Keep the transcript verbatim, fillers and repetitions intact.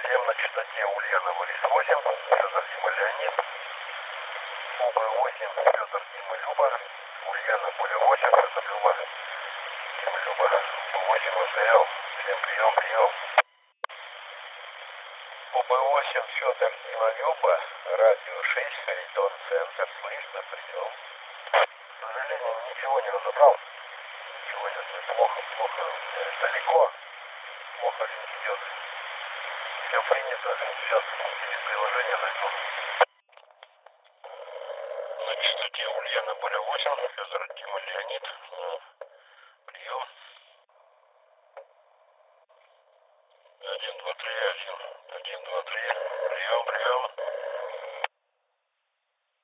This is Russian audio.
семь на частоте Ульяна Борис восемь, Федор Дима Леонид. ОБ восемь, Федор Дима Люба. Ульяна Боря восемь, Федор Люба. Дима Люба. восемь повторял. Всем прием, прием. ОБ восемь, Федор Дима Люба. Радио шесть, Харитон Центр. Слышно, прием. К сожалению, ничего не разобрал. Ничего не плохо, плохо. Далеко. Плохо линк идет. Все принято. Сейчас через приложение найду. На частоте Ульяна Боря восемь, Федор Дима Леонид.